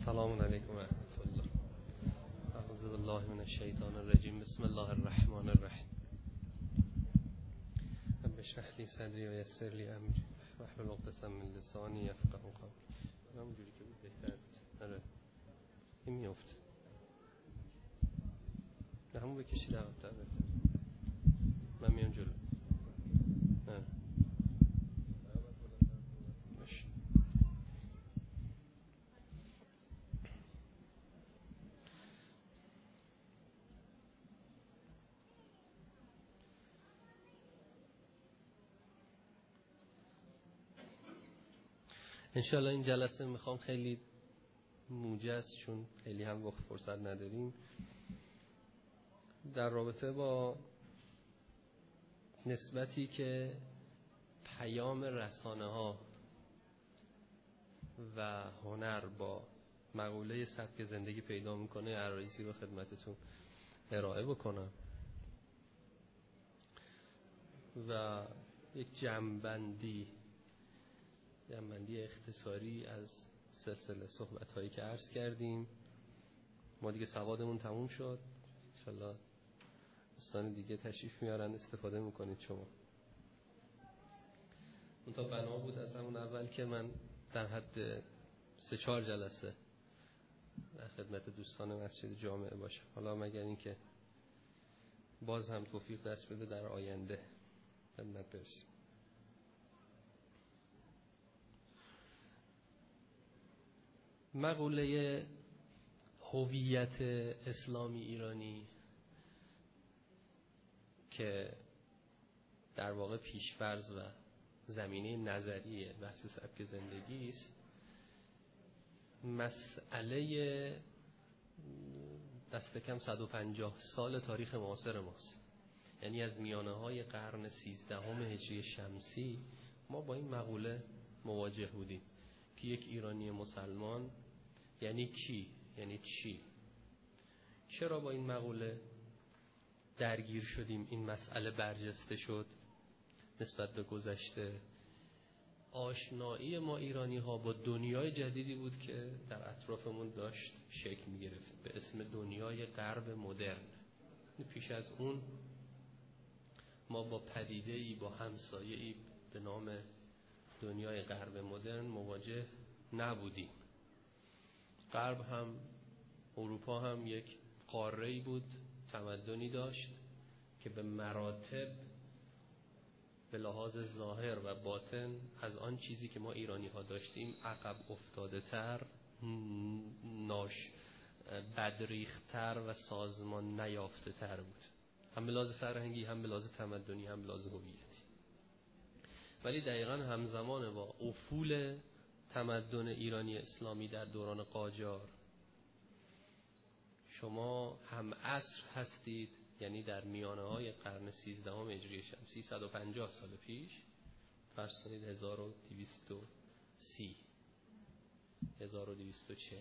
السلام علیکم و رحمت الله. اعوذ بالله من الشیطان الرجیم. بسم الله الرحمن الرحیم. رب اشرح لی صدری و یسر لی امری واحلل عقدة من لسانی یفقهوا قولی. همونجوری که بود بهتر بود. آره این میفته. نه همون بکشید عقب تر بهتر. من میام جلو. آره. باشه. انشالله این جلسه میخوام خیلی موجز، چون خیلی هم وقت فرصت نداریم، در رابطه با نسبتی که پیام رسانه ها و هنر با مقوله سبک زندگی پیدا میکنه عرایزی رو خدمتتون ارائه بکنم و یک جمع‌بندی اختصاری از سلسله صحبت هایی که عرض کردیم. ما دیگه سوادمون تموم شد. انشالله دوستان دیگه تشریف میارن، استفاده میکنید شما. اون تا بنا بود از همون اول که من در حد 3-4 جلسه در خدمت دوستان مسجد جامعه باشم. حالا مگر این که باز هم توفیق دست بده در آینده خدمت برسیم. مقوله هویت اسلامی ایرانی که در واقع پیشفرض و زمینه نظری بحث سبک زندگی است، مسئله دست کم 150 سال تاریخ معاصر ماست. یعنی از میانه های قرن 13 هجری شمسی ما با این مقوله مواجه بودیم که یک ایرانی مسلمان یعنی کی؟ یعنی چی؟ چرا با این مقوله درگیر شدیم؟ این مسئله برجسته شد نسبت به گذشته. آشنایی ما ایرانی ها با دنیای جدیدی بود که در اطرافمون داشت شکل می گرفت به اسم دنیای غرب مدرن. پیش از اون ما با پدیده‌ای، با همسایه‌ای به نام دنیای غرب مدرن مواجه نبودیم. غرب هم، اروپا هم یک قاره‌ای بود، تمدنی داشت که به مراتب به لحاظ ظاهر و باطن از آن چیزی که ما ایرانی ها داشتیم عقب افتاده تر، بدریختر و سازمان نیافته تر بود، هم به لحاظ فرهنگی، هم به لحاظ تمدنی، هم به لحاظ هویتی. ولی دقیقاً همزمان با افول تمدن ایرانی اسلامی در دوران قاجار شما هم عصر هستید. یعنی در میانه های قرن 13 هجری شمسی 150 سال پیش، فرض کنید 1230 1240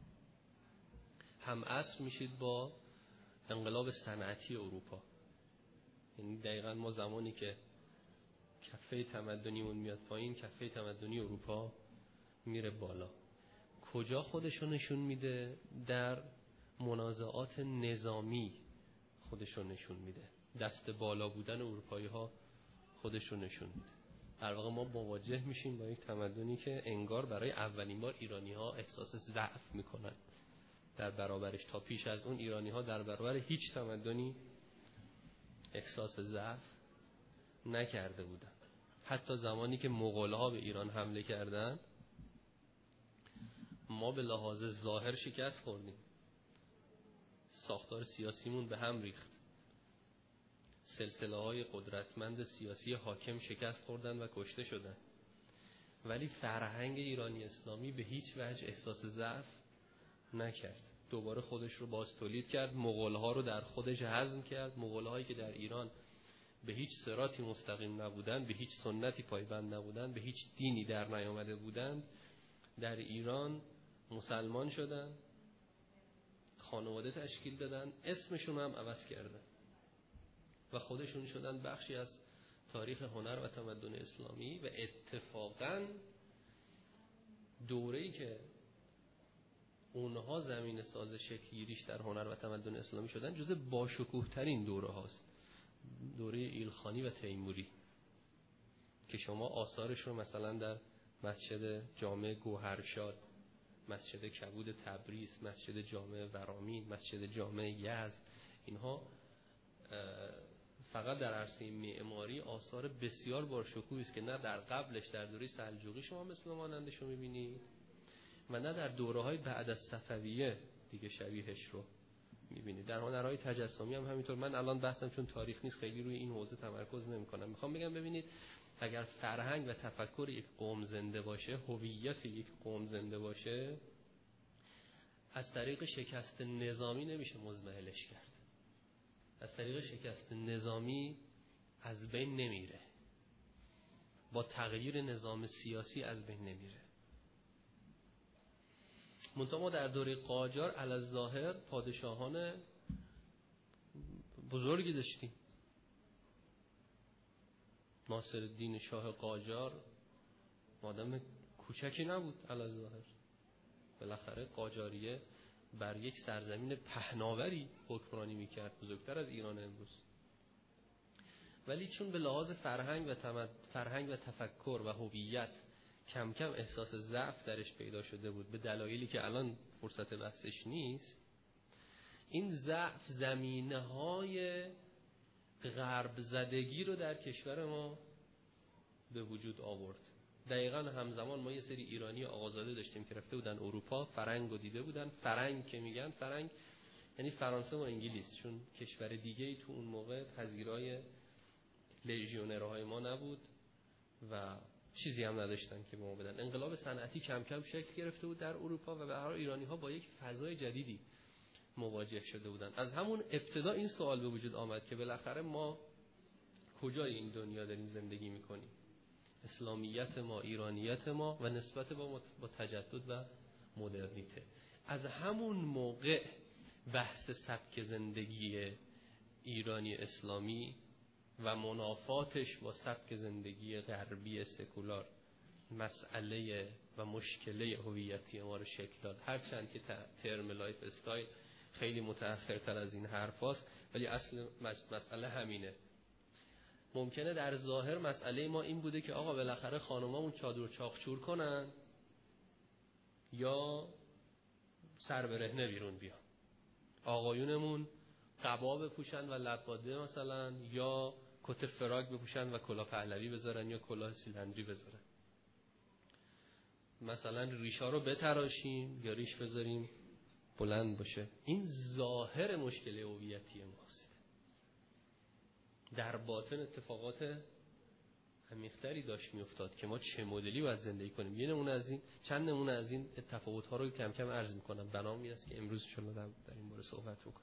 هم عصر میشید با انقلاب صنعتی اروپا. یعنی دقیقاً ما زمانی که کفه تمدنیمون میاد پایین، کفه تمدنی اروپا میره بالا. کجا خودشو نشون میده؟ در منازعات نظامی خودشو نشون میده. دست بالا بودن اروپایی ها خودشو نشون میده. در واقع ما مواجه میشیم با یک تمدنی که انگار برای اولین بار ایرانی ها احساس ضعف میکنن در برابرش. تا پیش از اون ایرانی ها در برابر هیچ تمدنی احساس ضعف نکرده بودن. حتی زمانی که مغول ها به ایران حمله کردن ما به لحاظ ظاهر شکست خوردیم. ساختار سیاسیمون به هم ریخت. سلسله های قدرتمند سیاسی حاکم شکست خوردن و کشته شدن. ولی فرهنگ ایرانی اسلامی به هیچ وجه احساس ضعف نکرد. دوباره خودش رو باز تولید کرد. مغول ها رو در خودش هضم کرد. مغول هایی که در ایران به هیچ صراطی مستقیم نبودند، به هیچ سنتی پایبند نبودند، به هیچ دینی در نیامده بودند، در ایران مسلمان شدن، خانواده تشکیل دادن، اسمشون هم عوض کردن و خودشون شدن بخشی از تاریخ هنر و تمدن اسلامی. و اتفاقاً دوره‌ای که اونها زمین ساز شکل‌گیریش در هنر و تمدن اسلامی شدن، جزء باشکوه ترین دوره هاست. دوره ایلخانی و تیموری که شما آثارش رو مثلا در مسجد جامع گوهرشاد، مسجد کبود تبریز، مسجد جامع ورامین، مسجد جامع یزد، اینها فقط در عرصه معماری آثار بسیار باشکوهی است که نه در قبلش در دوره سلجوقی شما مثل مانندش رو می‌بینید و نه در دوره‌های بعد از صفویه دیگه شبیهش رو می‌بینید. در هنرهای تجسمی هم همینطور. من الان بحثم چون تاریخ نیست خیلی روی این حوزه تمرکز نمی‌کنم. می‌خوام بگم ببینید اگر فرهنگ و تفکر یک قوم زنده باشه، هویت یک قوم زنده باشه، از طریق شکست نظامی نمیشه مزمحلش کرد. از طریق شکست نظامی از بین نمیره، با تغییر نظام سیاسی از بین نمیره. منتها ما در دوره قاجار علی‌الظاهر پادشاهان بزرگی داشتیم. ناصرالدین شاه قاجار آدم کوچکی نبود علی‌الظاهر. بالاخره قاجاریه بر یک سرزمین پهناوری حکمرانی میکرد، بزرگتر از ایران امروز. ولی چون به لحاظ فرهنگ و تفکر و هویت کم کم احساس ضعف درش پیدا شده بود به دلایلی که الان فرصت بحثش نیست، این ضعف زمینه‌های غرب زدگی رو در کشور ما به وجود آورد. دقیقاً همزمان ما یه سری ایرانی آقازاده داشتیم که رفته بودن اروپا، فرنگ رو دیده بودن. فرنگ که میگن، فرنگ یعنی فرانسه و انگلیس، چون کشور دیگه‌ای تو اون موقع پذیرای لژیونرهای ما نبود و چیزی هم نداشتن که به ما بدن. انقلاب صنعتی کم کم شکل گرفته بود در اروپا و به هر حال ایرانی‌ها با یک فضای جدیدی مواجه شده بودن. از همون ابتدا این سوال به وجود آمد که بالاخره ما کجای این دنیا داریم زندگی میکنیم؟ اسلامیت ما، ایرانیت ما و نسبت با تجدد و مدرنیته. از همون موقع بحث سبک زندگی ایرانی اسلامی و منافاتش با سبک زندگی غربی سکولار مسئله و مشکله هویتی ما رو شکل داد. هرچند که ترم لایف استایل خیلی متأخرتر از این حرف هاست، ولی اصل مسئله همینه. ممکنه در ظاهر مسئله ما این بوده که آقا بالاخره خانمامون چادر چاقچور کنن یا سر برهنه بیرون بیان، آقایونمون قبا بپوشن و لباده مثلا، یا کت فراک بپوشن و کلاه پهلوی بذارن یا کلاه سیلندری بذارن، مثلا ریشا رو بتراشیم یا ریش بذاریم بلند باشه. این ظاهر مشکل هویتی ماست. در باطن اتفاقات عمیق‌تری داشت میافتاد که ما چه مدلی باید زندگی کنیم. یه نمونه از این، چند نمونه از این تفاوت‌ها رو کم کم عرض می‌کنم. بنام این است که امروز شما در این باره صحبت بکنیم.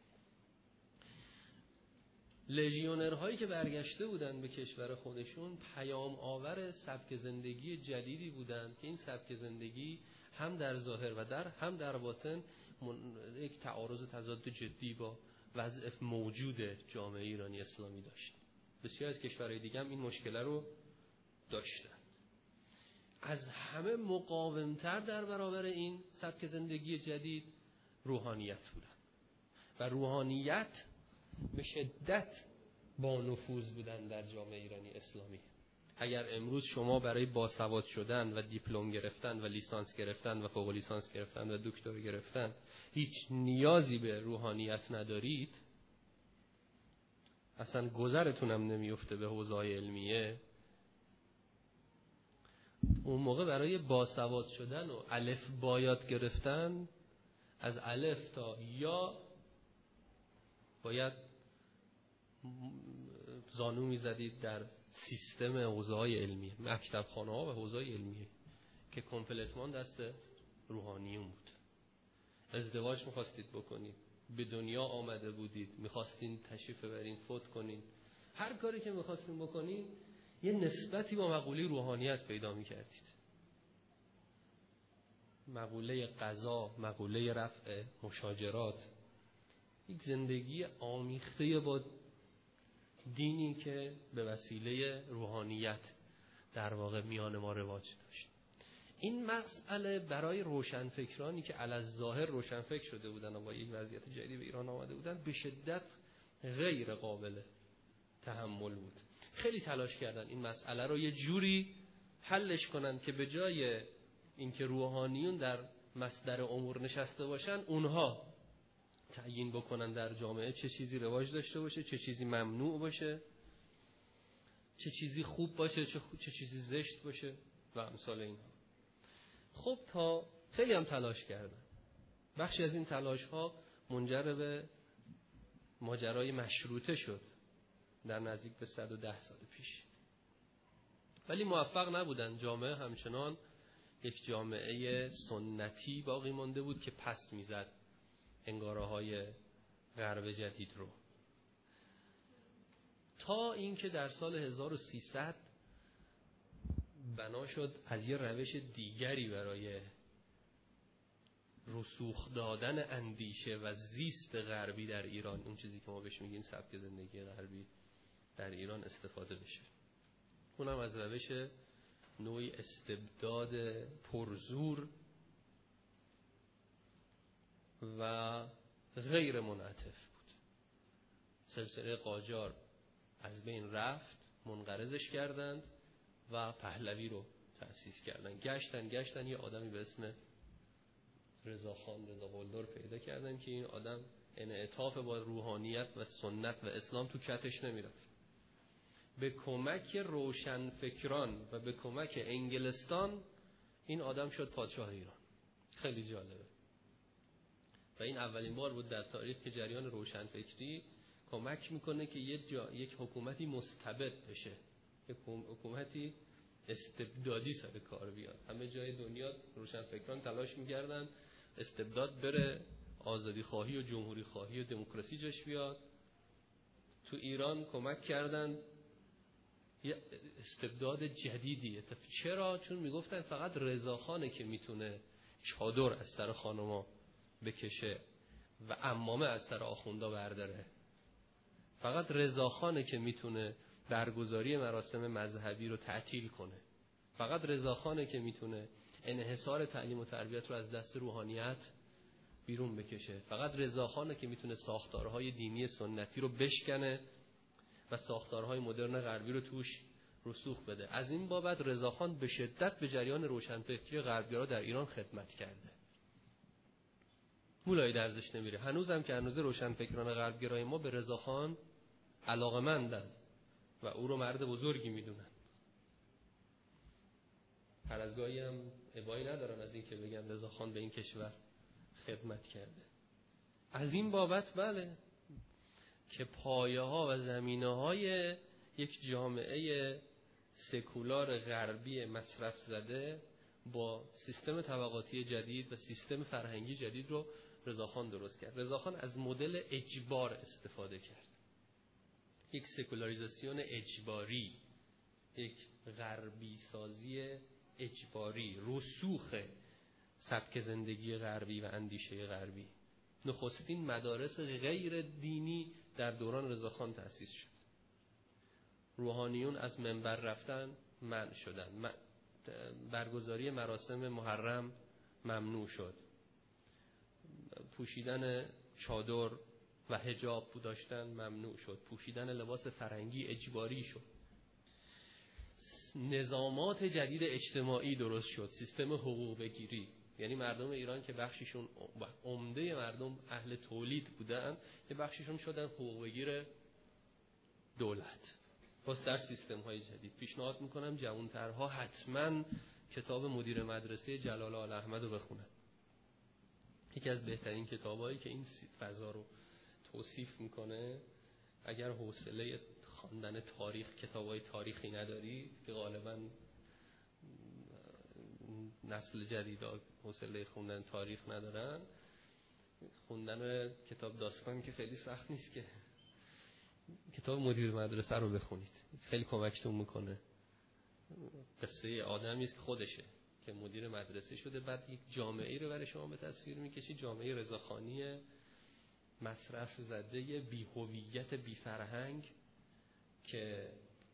لژیونرهایی که برگشته بودن به کشور خودشون پیام آور سبک زندگی جدیدی بودند که این سبک زندگی هم در ظاهر و هم در باطن یک تعارض و تضاد جدی با وضع موجود جامعه ایرانی اسلامی داشت. بسیار از کشورهای دیگه هم این مشکل رو داشتن. از همه مقاومتر در برابر این سبک زندگی جدید روحانیت بودن و روحانیت به شدت با نفوذ بودن در جامعه ایرانی اسلامی. اگر امروز شما برای باسواد شدن و دیپلم گرفتن و لیسانس گرفتن و فوق لیسانس گرفتن و دکترا گرفتن هیچ نیازی به روحانیت ندارید، اصلا گذرتون هم نمیفته به حوزه‌های علمیه، اون موقع برای باسواد شدن و الف با یاد گرفتن از الف تا یا باید زانو میزدید در سیستم حوزه‌های علمی، مکتبخانه‌ها و حوزه‌های علمی که کمپلتمان دست روحانیون بود. ازدواج می‌خواستید بکنید، به دنیا آمده بودید، می‌خواستین تشریف ببرین، فوت کنین، هر کاری که می‌خواستین بکنین یه نسبتی با مقوله روحانیت پیدا می‌کردید. مقوله قضا، مقوله رفع مشاجرات، یک زندگی آمیخته با دینی که به وسیله روحانیت در واقع میان ما رواج داشت. این مسئله برای روشنفکرانی که علی‌الظاهر روشنفکر شده بودن و با یک وضعیت جدید به ایران آمده بودن به شدت غیر قابل تحمل بود. خیلی تلاش کردن این مسئله رو یه جوری حلش کنن که به جای اینکه روحانیون در مصدر امور نشسته باشن، اونها تعیین بکنن در جامعه چه چیزی رواج داشته باشه، چه چیزی ممنوع باشه، چه چیزی خوب باشه، چه چیزی زشت باشه و امثال اینها. خب تا خیلی هم تلاش کردن. بخشی از این تلاش ها منجر به ماجرای مشروطه شد در نزدیک به 110 سال پیش، ولی موفق نبودن. جامعه همچنان یک جامعه سنتی باقی مانده بود که پس میزد انگاره های غرب جدید رو، تا اینکه در سال 1300 بنا شد از یه روش دیگری برای رسوخ دادن اندیشه و زیست غربی در ایران، اون چیزی که ما بهش میگیم سبک زندگی غربی در ایران، استفاده بشه. اونم از روش نوعی استبداد پرزور و غیر منعطف بود. سلسله قاجار از بین رفت، منقرضش کردند و پهلوی رو تأسیس کردن. گشتن یه آدمی به اسم رضا قلدر پیدا کردن که این آدم انعطاف با روحانیت و سنت و اسلام تو کتش نمیرفت. به کمک روشنفکران و به کمک انگلستان این آدم شد پادشاه ایران. خیلی جالبه و این اولین بار بود در تاریخ که جریان روشنفکری کمک میکنه که یک حکومتی مستبد بشه، یک حکومتی استبدادی سر کار بیاد. همه جای دنیا روشنفکران تلاش میکردن استبداد بره، آزادی خواهی و جمهوری خواهی و دموکراسی جاش بیاد. تو ایران کمک کردن یه استبداد جدیدیه. چرا؟ چون میگفتن فقط رضاخانه که میتونه چادر از سر خانوما بکشه و عمامه از سر آخوندا برداره. فقط رضاخانه که میتونه برگزاری مراسم مذهبی رو تعطیل کنه. فقط رضاخانه که میتونه انحصار تعلیم و تربیت رو از دست روحانیت بیرون بکشه. فقط رضاخانه که میتونه ساختارهای دینی سنتی رو بشکنه و ساختارهای مدرن غربی رو توش رسوخ بده. از این بابت رضاخان به شدت به جریان روشنفکری غربگرا در ایران خدمت کرده. مولای درزش نمیره. هنوزم که هنوز روشنفکران غربگرای ما به رضاخان علاقه‌مندن و او رو مرد بزرگی میدونن. هر از گاهی هم ابایی ندارن از این که بگن رضاخان به این کشور خدمت کرده. از این بابت بله که پایه ها و زمینه های یک جامعه سکولار غربی مصرف زده با سیستم طبقاتی جدید و سیستم فرهنگی جدید رو رضاخان درست کرد. رضاخان از مدل اجبار استفاده کرد، یک سکولاریزاسیون اجباری، یک غربی سازی اجباری، رسوخ سبک زندگی غربی و اندیشه غربی. نخستین مدارس غیر دینی در دوران رضاخان تأسیس شد. روحانیون از منبر رفتن منع شدن، برگزاری مراسم محرم ممنوع شد، پوشیدن چادر و حجاب داشتن ممنوع شد، پوشیدن لباس فرنگی اجباری شد، نظامات جدید اجتماعی درست شد، سیستم حقوق بگیری. یعنی مردم ایران که بخشیشون عمده مردم اهل تولید بودن، یه بخشیشون شدن حقوق بگیر دولت. پس در سیستم های جدید پیشنهاد میکنم جوانترها حتما کتاب مدیر مدرسه جلال آل احمد رو بخونن. یکی از بهترین کتابایی که این فضا رو توصیف میکنه. اگر حوصله خواندن تاریخ، کتابای تاریخی نداری که غالبا نسل جدیدا حوصله خوندن تاریخ ندارن، خوندن کتاب داستان که خیلی سخت نیست، که کتاب مدیر مدرسه رو بخونید، خیلی کمکتون میکنه. قصه آدمی است که خودشه که مدیر مدرسه شده، بعد یک جامعه رو برای شما به تصویر میکشه، جامعه رضاخانی مصرف زده، بی هویت، بی فرهنگ، که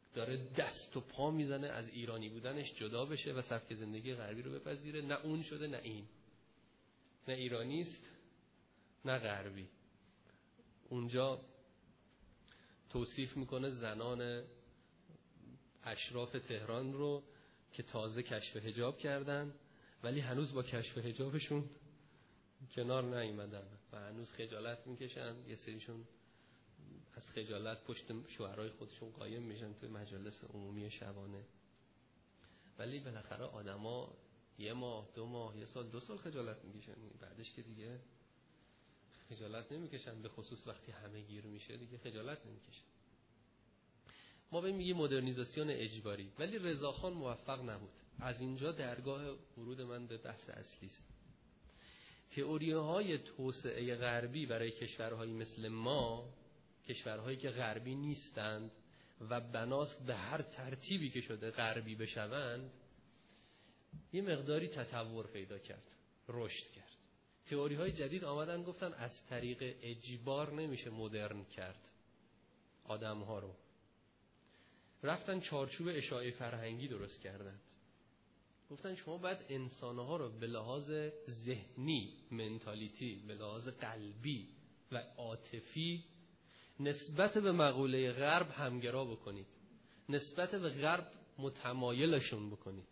داره دست و پا میزنه از ایرانی بودنش جدا بشه و سبک زندگی غربی رو بپذیره. نه اون شده نه این، نه ایرانیست نه غربی. اونجا توصیف میکنه زنان اشراف تهران رو که تازه کشف حجاب کردن ولی هنوز با کشف حجابشون کنار نیومدن و هنوز خجالت میکشن. یه سریشون از خجالت پشت شوهرای خودشون قایم میشن توی مجالس عمومی شبانه. ولی بالاخره آدما 1 ماه 2 ماه 1 سال 2 سال خجالت میکشن، بعدش که دیگه خجالت نمیکشن. به خصوص وقتی همه گیر میشه دیگه خجالت نمیکشن. ما بهم میگیم مدرنیزاسیون اجباری، ولی رضاخان موفق نبود. از اینجا درگاه ورود من به بحث اصلی است. تئوری‌های توسعه غربی برای کشورهایی مثل ما، کشورهایی که غربی نیستند و بناست به هر ترتیبی که شده غربی بشوند، یه مقداری تطور پیدا کرد، رشد کرد. تئوری‌های جدید آمدن گفتن از طریق اجبار نمیشه مدرن کرد آدم‌ها رو. رفتن چارچوب اشاعه فرهنگی درست کردند. گفتن شما باید انسان‌ها رو به لحاظ ذهنی، منتالیتی، به لحاظ قلبی و عاطفی نسبت به مقوله غرب همگرا بکنید، نسبت به غرب متمایلشون بکنید.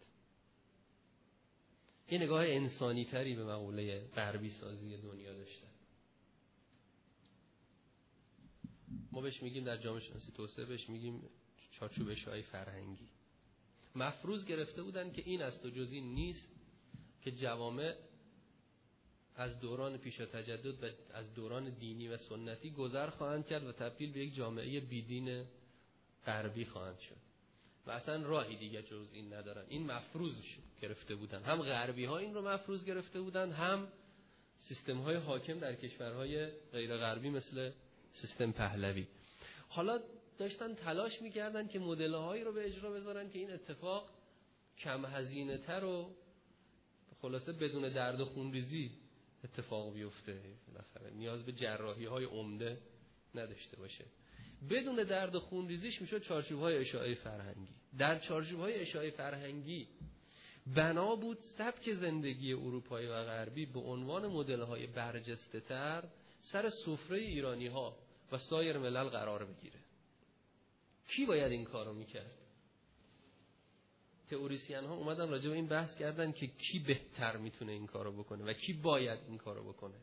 یه نگاه انسانی تری به مقوله غربی سازی دنیا داشتن. ما بهش میگیم در جامعه شناسی توسعه بهش میگیم چارچوب اشاعه فرهنگی. مفروض گرفته بودن که این است و جز این نیست که جوامع از دوران پیش تجدد و از دوران دینی و سنتی گذر خواهند کرد و تبدیل به یک جامعه بیدین غربی خواهند شد و اصلا راهی دیگه جز این ندارن. این مفروض گرفته بودن، هم غربی ها این رو مفروض گرفته بودن، هم سیستم های حاکم در کشورهای غیر غربی مثل سیستم پهلوی. حالا داشتن تلاش میکردن که مدل هایی رو به اجرا بذارن که این اتفاق کم هزینه تر و خلاصه بدون درد و خونریزی اتفاق بیفته، بالاخره نیاز به جراحی های عمده نداشته باشه. بدون درد و خونریزیش میشد چارچوب های اشاعه فرهنگی. در چارچوب های اشاعه فرهنگی بنا بود سبک زندگی اروپایی و غربی به عنوان مدل های برجسته تر سر سفره ایرانی ها و سایر ملل قرار بگیره. کی باید این کارو میکرد؟ تئوریسین ها اومدن راجع به این بحث کردن که کی بهتر میتونه این کارو بکنه و کی باید این کارو بکنه.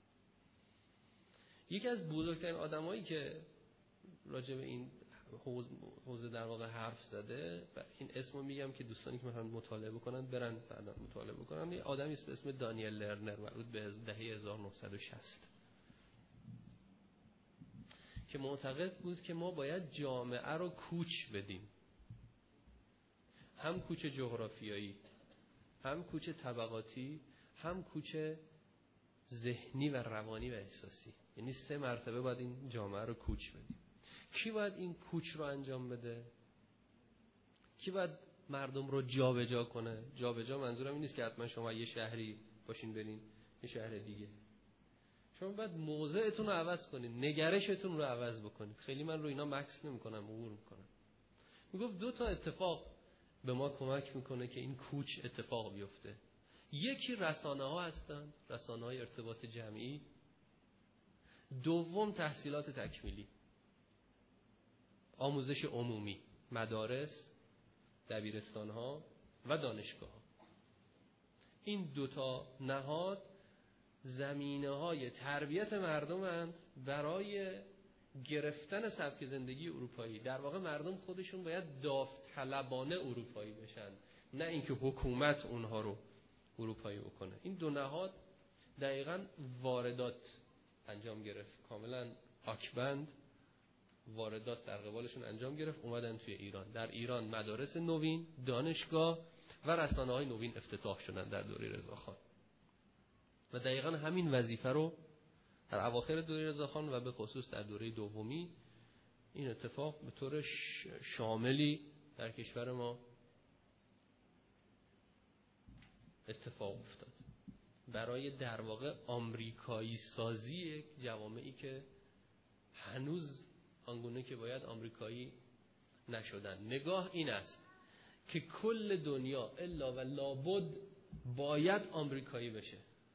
یکی از بزرگترین آدمایی که راجع به این حوزه در واقع حرف زده و این اسمو میگم که دوستانی که میخوان مطالعه بکنن برن بعدا مطالعه بکنن، یه آدمی به اسم دانیل لرنر مربوط به دهه 1960 که معتقد بود که ما باید جامعه رو کوچ بدیم، هم کوچ جغرافیایی، هم کوچ طبقاتی، هم کوچ ذهنی و روانی و احساسی. یعنی 3 مرتبه باید این جامعه رو کوچ بدیم. کی باید این کوچ رو انجام بده؟ کی باید مردم رو جابجا کنه؟ جابجا منظورم این نیست که حتما شما یه شهری باشین برین یه شهر دیگه. شما باید موضعتون رو عوض کنید، نگرشتون رو عوض بکنید. خیلی من رو اینا مکس نمی‌کنم، عبور می‌کنم. میگفت 2 تا اتفاق به ما کمک میکنه که این کوچ اتفاق بیفته. یکی رسانه ها هستند، رسانه های ارتباط جمعی. دوم تحصیلات تکمیلی، آموزش عمومی، مدارس، دبیرستان ها و دانشگاه ها. این 2 تا نهاد زمینه های تربیت مردمند برای گرفتن سبک زندگی اروپایی. در واقع مردم خودشون باید داوطلبانه اروپایی بشن، نه اینکه حکومت اونها رو اروپایی بکنه. این 2 نهاد دقیقاً واردات انجام گرفت، کاملا آکبند واردات در قبالشون انجام گرفت، اومدن توی ایران. در ایران مدارس نوین، دانشگاه و رسانه‌های نوین افتتاح شدن در دوره رضاخان و دقیقاً همین وظیفه رو در اواخر دوره رضاخان و به خصوص در دوره دومی این اتفاق به طور شاملی در کشور ما اتفاق افتاد. برای در واقع آمریکایی سازی یک جوامعی که هنوز آنگونه که باید آمریکایی نشدن. نگاه این است که کل دنیا الا و لابد باید آمریکایی بشه.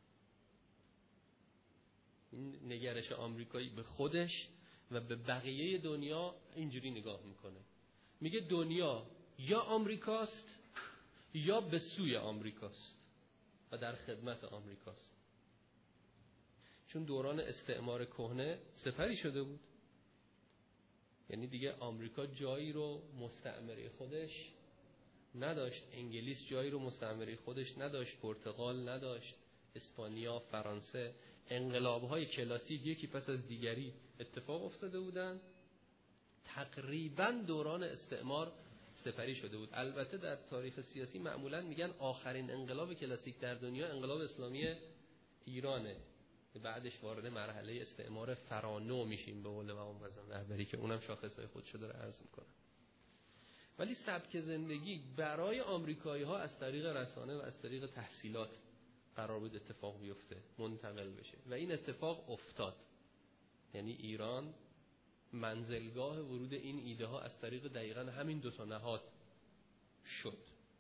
این نگرش آمریکایی به خودش و به بقیه دنیا اینجوری نگاه میکنه، میگه دنیا یا آمریکاست یا به سوی آمریکاست و در خدمت آمریکاست. چون دوران استعمار کهنه سپری شده بود، یعنی دیگه آمریکا جایی رو مستعمره خودش نداشت، انگلیس جایی رو مستعمره خودش نداشت، پرتغال نداشت، اسپانیا، فرانسه. انقلاب‌های کلاسیک یکی پس از دیگری اتفاق افتاده بودن، تقریباً دوران استعمار سپری شده بود. البته در تاریخ سیاسی معمولاً میگن آخرین انقلاب کلاسیک در دنیا انقلاب اسلامی ایرانه، بعدش وارد مرحله استعمار فرانو میشیم به قول امام رهبری که اونم شاخصهای خودشو داره عرض میکنه. ولی سبک زندگی برای آمریکایی‌ها از طریق رسانه و از طریق تحصیلات قرار بود اتفاق بیفته، منتقل بشه و این اتفاق افتاد. یعنی ایران منزلگاه ورود این ایده ها از طریق دقیقاً همین دو تا نهاد شد.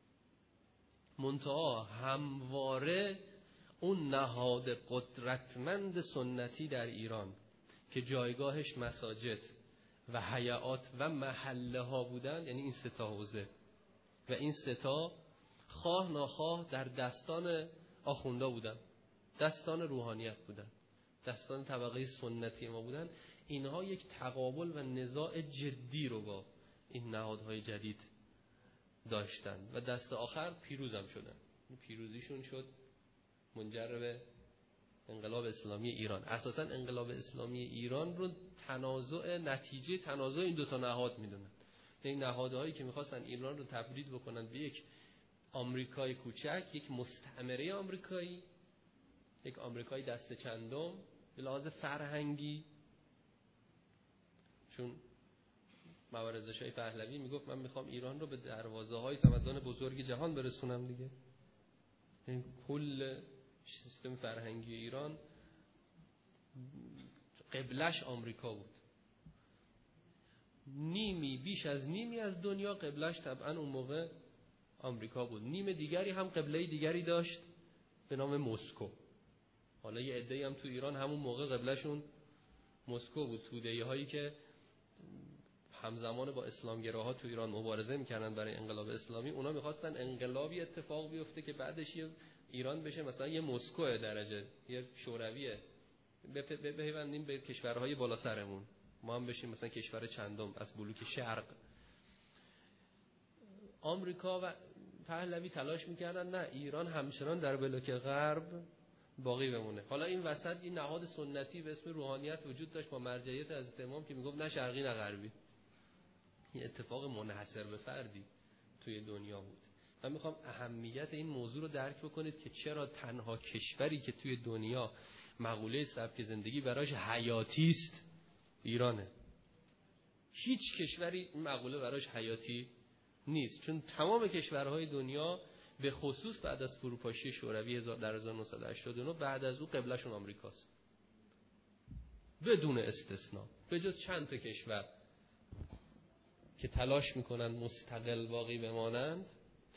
منتها همواره اون نهاد قدرتمند سنتی در ایران که جایگاهش مساجد و حیات و محله ها بودن، یعنی این سه تا حوزه و این سه تا خواه ناخواه در دستان آخوندا بودن، دستان روحانیت بودن، دستان طبقه سنتی ما بودن. اینها یک تقابل و نزاع جدی رو با این نهادهای جدید داشتن و دست آخر پیروزم شدن. پیروزیشون شد منجر به انقلاب اسلامی ایران. اساساً انقلاب اسلامی ایران رو نتیجه تنازع این دو تا نهاد میدونن. این نهادهایی که میخواستن ایران رو تبدیل بکنن به یک آمریکای کوچک، یک مستعمره آمریکایی، یک آمریکای دست چندم به لحاظ فرهنگی. چون مبارزه شاه پهلوی میگفت من میخوام ایران رو به دروازه های تمدن بزرگ جهان برسونم دیگه. این کل سیستم فرهنگی ایران قبلش آمریکا بود. بیش از نیمی از دنیا قبلش طبعا اون موقع آمریکا بود. نیم دیگری هم قبله دیگری داشت به نام مسکو. حالا یه عده‌ای هم تو ایران همون موقع قبلشون مسکو بود. توده‌ای هایی که همزمان با اسلامگراها تو ایران مبارزه میکردن برای انقلاب اسلامی، اونا میخواستن انقلابی اتفاق بیفته که بعدش یه ایران بشه مثلا یه مسکو درجه، یه شورویه، بپیوندیم به کشورهای بالا سرمون، ما هم بشیم مثلا کشور چندم از بلوک شرق. آمریکا و پهلوی تلاش میکردن نه، ایران همچنان در بلوک غرب باقی بمونه. حالا این وسط این نهاد سنتی به اسم روحانیت وجود داشت با مرجعیت حضرت امام که میگفت نه شرقی نه غربی. این اتفاق منحصر به فردی توی دنیا بود. من میخوام اهمیت این موضوع رو درک بکنید که چرا تنها کشوری که توی دنیا مقوله سبک زندگی براش حیاتی است ایرانه. هیچ کشوری این مقوله براش حیاتی نیست، چون تمام کشورهای دنیا به خصوص بعد از فروپاشی شوروی در 1989 بعد از او قبلشون آمریکاست بدون استثناء، به جز چند تا کشور که تلاش میکنن مستقل باقی بمانند،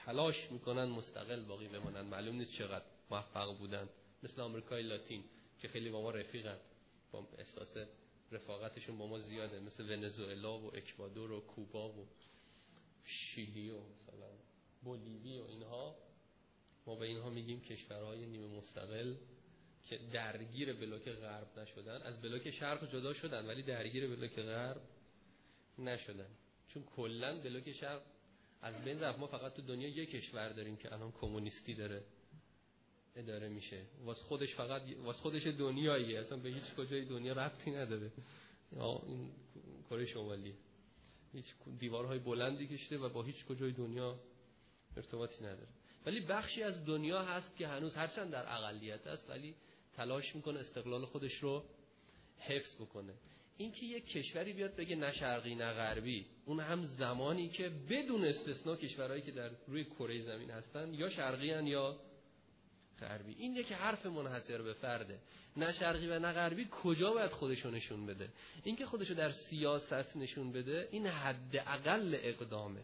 معلوم نیست چقدر موفق بودن، مثل آمریکای لاتین که خیلی با ما رفیقن، با احساس رفاقتشون با ما زیاده، مثل ونزوئلا و اکوادور و کوبا و شیلی و مثلا بولیوی و اینها. ما به اینها میگیم کشورهای نیمه مستقل که درگیر بلوک غرب نشدن، از بلوک شرق جدا شدن ولی درگیر بلوک غرب نشدن، چون کلا بلوک شرق از بین رفت. ما فقط تو دنیا یک کشور داریم که الان کمونیستی داره اداره میشه، واسه خودش دنیاییه، اصلا به هیچ کجای دنیا ربطی نداره. این کره شمالی هیچ دیوارهای بلندی کشیده و با هیچ کجای دنیا ارتباطی نداره. ولی بخشی از دنیا هست که هنوز هرچند در اقلیت است ولی تلاش میکنه استقلال خودش رو حفظ بکنه. این که یک کشوری بیاد بگه نه شرقی نه غربی، اون هم زمانی که بدون استثناء کشورهایی که در روی کره زمین هستن یا شرقی هن یا غربی. این یک حرف منحصر به فرده. نه شرقی و نه غربی کجا باید خودشو نشون بده؟ این که خودشو در سیاست نشون بده این حداقل اقدامه.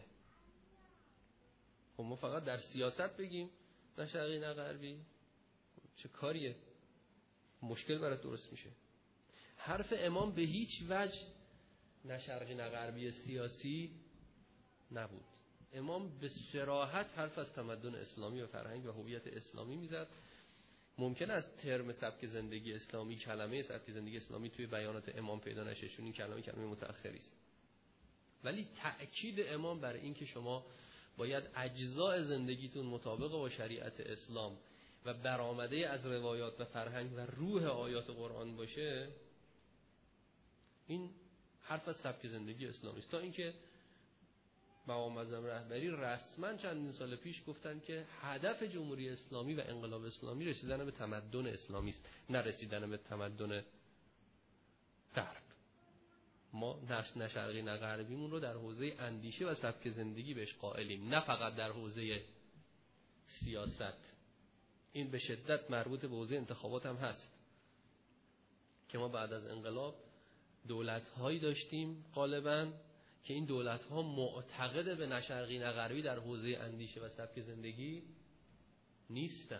خب ما فقط در سیاست بگیم نه شرقی نه غربی، چه کاریه؟ مشکل برات درست میشه. حرف امام به هیچ وجه نه شرقی نه غربی سیاسی نبود. امام به صراحت حرف از تمدن اسلامی و فرهنگ و هویت اسلامی میزد. ممکن است ترم سبک زندگی اسلامی، کلمه سبک زندگی اسلامی توی بیانات امام پیدا نشه چون این کلمه متأخری است، ولی تأکید امام بر این که شما باید اجزاء زندگیتون مطابق با شریعت اسلام و برآمده از روایات و فرهنگ و روح آیات قرآن باشه، این حرف از سبک زندگی اسلامی است. تا اینکه مقام معظم رهبری رسما چندین سال پیش گفتن که هدف جمهوری اسلامی و انقلاب اسلامی رسیدن به تمدن اسلامی است، نه رسیدن به تمدن غرب. ما نه شرقی نه غربیمون رو در حوزه اندیشه و سبک زندگی بهش قائلیم، نه فقط در حوزه سیاست. این به شدت مربوط به حوزه انتخابات هم هست که ما بعد از انقلاب دولت‌هایی داشتیم غالباً که این دولت‌ها معتقد به نه شرقی نه غربی در حوزه اندیشه و سبک زندگی نیستن،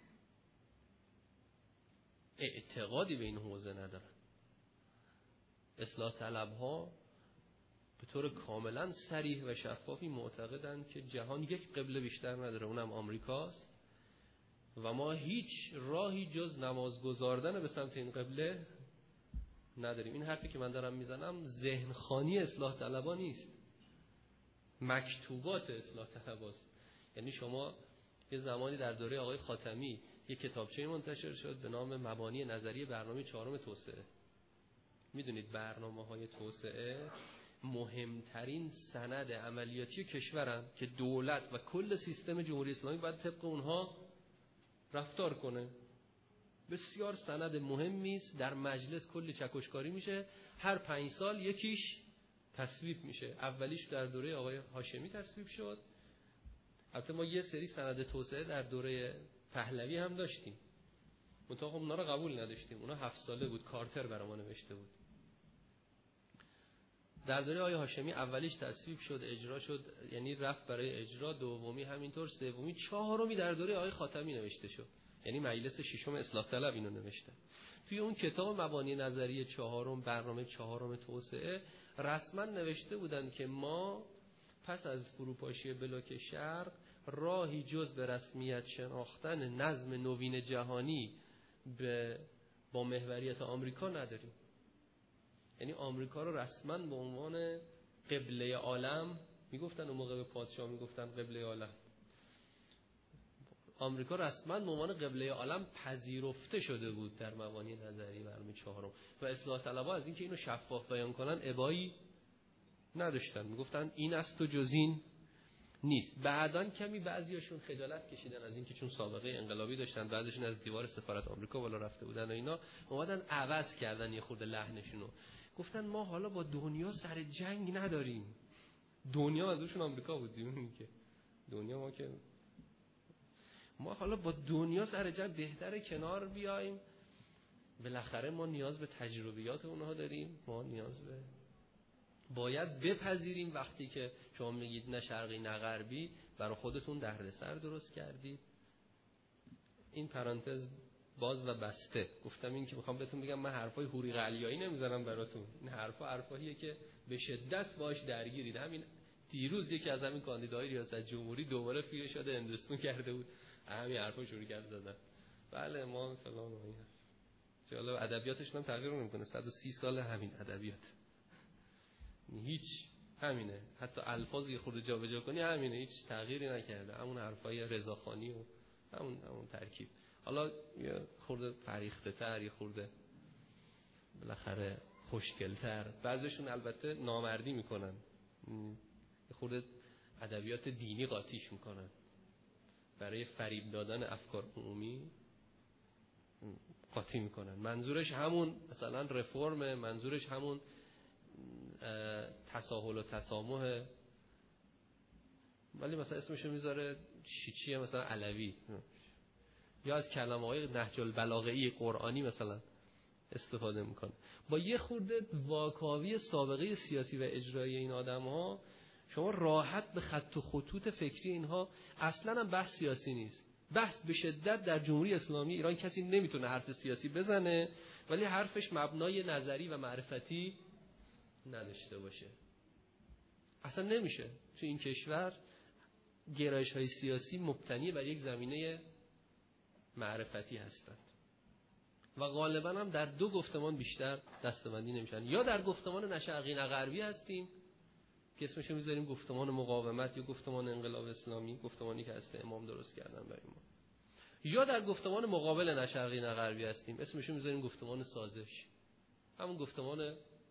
اعتقادی به این حوزه ندارن. اصلاح طلب‌ها به طور کاملا صریح و شفافی معتقدند که جهان یک قبله بیشتر نداره، اونم آمریکاست و ما هیچ راهی جز نماز گزاردن به سمت این قبله نداریم. این حرفی که من دارم میزنم ذهنخوانی اصلاح طلبا نیست، مکتوبات اصلاح طلباست. یعنی شما یه زمانی در دوره آقای خاتمی یه کتابچه منتشر شد به نام مبانی نظری برنامه 4 توسعه. میدونید برنامه‌های توسعه مهمترین سند عملیاتی کشورن که دولت و کل سیستم جمهوری اسلامی باید طبق اونها رفتار کنه. بسیار سند مهمی است، در مجلس کلی چکشکاری میشه، هر 5 سال یکیش تصویب میشه. اولیش در دوره آقای هاشمی تصویب شد. البته ما یه سری سند توسعه در دوره پهلوی هم داشتیم، منتها خب اونا رو قبول نداشتیم، اونا 7 ساله بود، کارتر برای ما نوشته بود. در دوره آقای هاشمی اولیش تصویب شد، اجرا شد، یعنی رفت برای اجرا، دومی همینطور، سومی، چهارمی در دوره آقای خاتمی نوشته شد، یعنی مجلس ششم اصلاح طلب اینو نوشته. توی اون کتاب مبانی نظری 4 برنامه 4 توسعه رسما نوشته بودن که ما پس از فروپاشی بلوک شرق راهی جز به رسمیت شناختن نظم نوین جهانی با محوریت آمریکا نداریم. یعنی آمریکا رو رسما به عنوان قبله عالم میگفتن، اون موقع به پادشاه میگفتن قبله عالم. آمریکا رسما به عنوان قبله عالم پذیرفته شده بود در مبانی نظری برنامه 4 و اصلاح طلبها از اینکه اینو شفاف بیان کنن ابایی نداشتن، میگفتن این است و جز این نیست. بعدن کمی بعضیاشون خجالت کشیدن از اینکه چون سابقه انقلابی داشتن، بعضیشون از دیوار سفارت آمریکا بالا رفته بودن و اینا، اومدن عوض کردن یه خورده لحنشونو، گفتن ما حالا با دنیا سر جنگ نداریم. دنیا ازشون آمریکا بود دیدین که دنیا ما حالا با دنیا سر جنگ بهتره کنار بیایم، بالاخره ما نیاز به تجربیات اونها داریم، ما نیاز به باید بپذیریم وقتی که شما میگید نه شرقی نه غربی برای خودتون دردسر درست کردید. این پرانتز باز و بسته. گفتم این که میخوام بهتون بگم من حرفای حوری قلیایی نمیزنم براتون، این حرفاییه که به شدت باش درگیرید. همین دیروز یکی از همین کاندیدای ریاست جمهوری دوباره فیل شده هندوستان کرده بود، همین حرفا شروع کرد زدن. بله ما فلان و این جالب، ادبیاتش هم تغییر نمیکنه، 130 سال همین ادبیات، هیچ همینه، حتی الفاظ یه خورده جابجا کنی همینه، هیچ تغییری نکرده، همون حرفای رضاخانی و همون ترکیب. حالا یه خورده فریخته تر، یه خورده بالاخره خوشگل‌تر، بعضیشون البته نامردی میکنن، یه خورده ادبیات دینی قاطیش میکنن برای فریب دادن افکار عمومی قاطی میکنن. منظورش همون مثلا رفرم، منظورش همون تساهل و تسامح، ولی مثلا اسمشو میذاره چیه، مثلا علوی، یا از کلمه‌های نهج البلاغه‌ای قرآنی مثلا استفاده میکنه. با یه خورده واکاوی سابقه سیاسی و اجرایی این آدم‌ها شما راحت به خط و خطوط فکری اینها، اصلا هم بحث سیاسی نیست. بحث به شدت در جمهوری اسلامی ایران کسی نمیتونه حرف سیاسی بزنه ولی حرفش مبنای نظری و معرفتی نداشته باشه. اصلا نمیشه. تو این کشور گرایش‌های سیاسی مبتنی بر یک زمینه معرفتی هستند و غالبا هم در دو گفتمان بیشتر دسته‌بندی نمیشن. یا در گفتمان نه شرقی نه غربی هستیم که اسمشو میذاریم گفتمان مقاومت یا گفتمان انقلاب اسلامی، گفتمانی که هست امام درست کردن برای ما. یا در گفتمان مقابل نه شرقی نه غربی هستیم، اسمشو میذاریم گفتمان سازش، همون گفتمان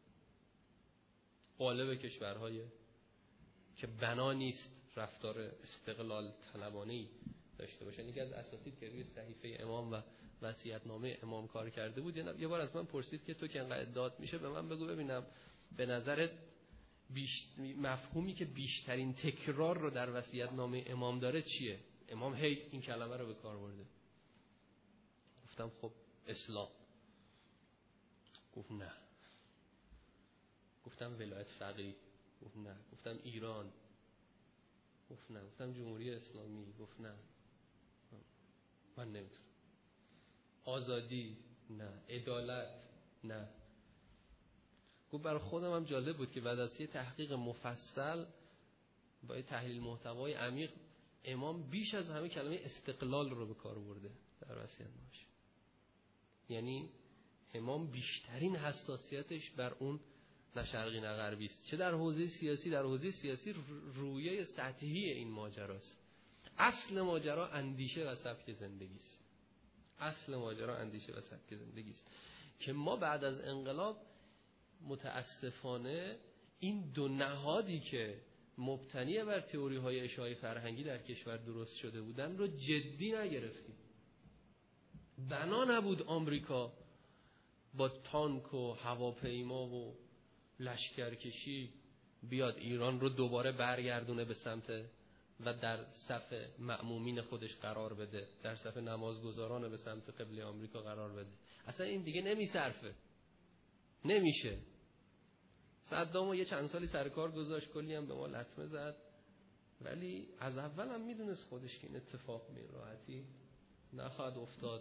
غالب کشورهای که بنا نیست رفتار استقلال طلبانه‌ای داشته باشن. یکی از اساتید که روی صحیفه امام و وصیت‌نامه امام کار کرده بود یه بار از من پرسید که تو که انقدر داد میشه به من بگو ببینم به نظرت مفهومی که بیشترین تکرار رو در وصیت‌نامه امام داره چیه؟ امام هی این کلمه رو به کار برده. گفتم خب اسلام. گفت نه. گفتم ولایت فقیه. گفت نه. گفتم ایران. گفت نه. گفتم جمهوری اسلامی. گفت نه. من نمیتونم. آزادی نه. عدالت نه. گفت برای خودم هم جالب بود که بعد از یه تحقیق مفصل با یه تحلیل محتوای عمیق امام بیش از همه کلمه استقلال رو به کار برده در وصیت‌نامه‌اش. یعنی امام بیشترین حساسیتش بر اون نه شرقی نه غربی است. چه در حوزه سیاسی، در حوزه سیاسی رویه سطحی این ماجراست. اصل ماجرا اندیشه و سبک زندگی است. اصل ماجرا اندیشه و سبک زندگی است که ما بعد از انقلاب متاسفانه این دو نهادی که مبتنی بر تئوری های اشاعه فرهنگی در کشور درست شده بودن رو جدی نگرفتیم. بنا نبود آمریکا با تانک و هواپیما و لشکرکشی بیاد ایران رو دوباره برگردونه به سمت و در صف مأمومین خودش قرار بده، در صف نمازگزاران به سمت قبله آمریکا قرار بده. اصلا این دیگه نمیصرفه، نمیشه. صدامو یه چند سالی سر کار گذاشت، کلی هم به ما لطمه زد، ولی از اول هم میدونست خودش که این اتفاق به راحتی نخواهد افتاد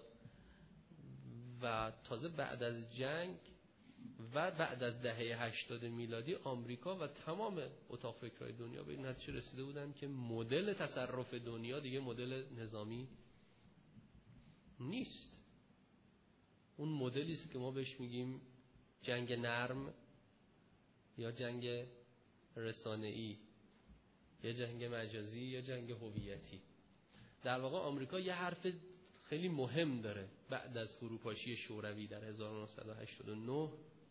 و تازه بعد از جنگ و بعد از دهه 80 میلادی آمریکا و تمام اتاق فکرهای دنیا به این نتیجه رسیده بودن که مدل تصرف دنیا دیگه مدل نظامی نیست. اون مدلی است که ما بهش میگیم جنگ نرم یا جنگ رسانه‌ای یا جنگ مجازی یا جنگ هویتی. در واقع آمریکا یه حرف خیلی مهم داره بعد از فروپاشی شوروی در 1989.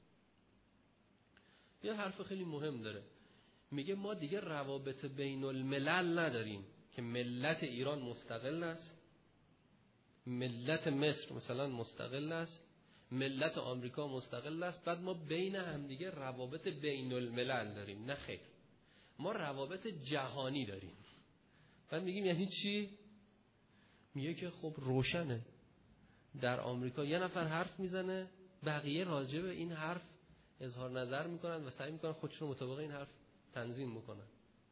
یه حرف خیلی مهم داره، میگه ما دیگه روابط بین الملل نداریم که ملت ایران مستقل است، ملت مصر مثلا مستقل است، ملت آمریکا مستقل است، بعد ما بین هم دیگه روابط بین الملل داریم. نه خیر، ما روابط جهانی داریم. بعد میگیم یعنی چی؟ میگه که خب روشنه، در آمریکا یه نفر حرف میزنه، بقیه راجع به این حرف اظهار نظر میکنن و سعی میکنن خودشون مطابق این حرف تنظیم میکنن.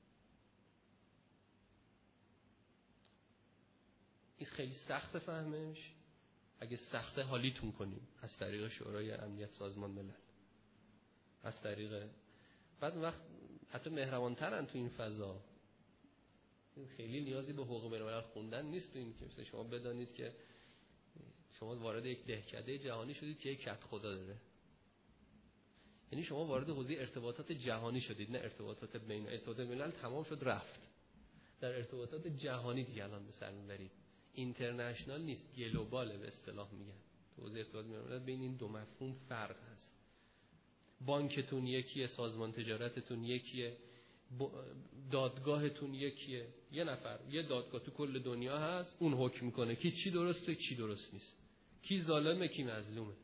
این خیلی سخت فهمش. اگه سخته حالیتون کنیم از طریق شورای امنیت سازمان ملل، از طریق بعد وقت حتی مهربان‌ترن تو این فضا. خیلی نیازی به حقوق بین‌الملل خوندن نیست تو این که مثلا شما بدانید که شما وارد یک دهکده جهانی شدید که یک کت خدا داره. یعنی شما وارد حوزه ارتباطات جهانی شدید، نه ارتباطات بین الملل تمام شد رفت. در ارتباطات جهانی دیگه الان به سر میبرید. اینترنشنال نیست، گلوباله به اصطلاح میگن. تو حوزه ارتباط بین الملل بین این دو مفهوم فرق هست. بانکتون یکیه، سازمان تجارتتون یکیه، دادگاهتون یکیه. یه نفر یه دادگاه تو کل دنیا هست، اون حکم میکنه کی چی درسته چی درست نیست، کی ظالمه کی مظلومه،